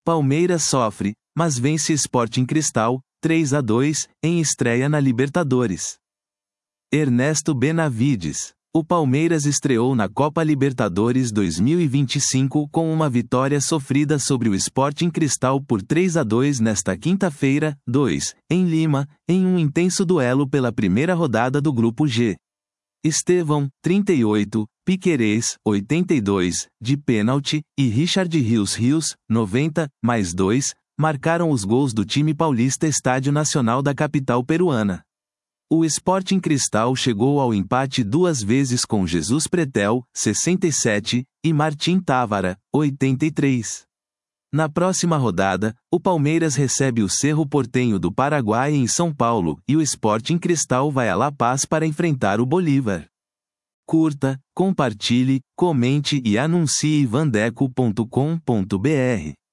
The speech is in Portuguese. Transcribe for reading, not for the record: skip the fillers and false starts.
Palmeiras sofre, mas vence Sporting Cristal, 3-2, em estreia na Libertadores. Ernesto Benavides. O Palmeiras estreou na Copa Libertadores 2025 com uma vitória sofrida sobre o Sporting Cristal por 3-2 nesta quinta-feira, 2, em Lima, em um intenso duelo pela primeira rodada do Grupo G. Estevão, 38, Piquerez, 82, de pênalti, e Richard Rios, 90, mais 2, marcaram os gols do time paulista Estádio Nacional da capital peruana. O Sporting Cristal chegou ao empate 2 vezes com Jesus Pretel, 67, e Martim Távara, 83. Na próxima rodada, o Palmeiras recebe o Cerro Porteño do Paraguai em São Paulo, e o Sporting Cristal vai a La Paz para enfrentar o Bolívar. Curta, compartilhe, comente e anuncie vandeco.com.br.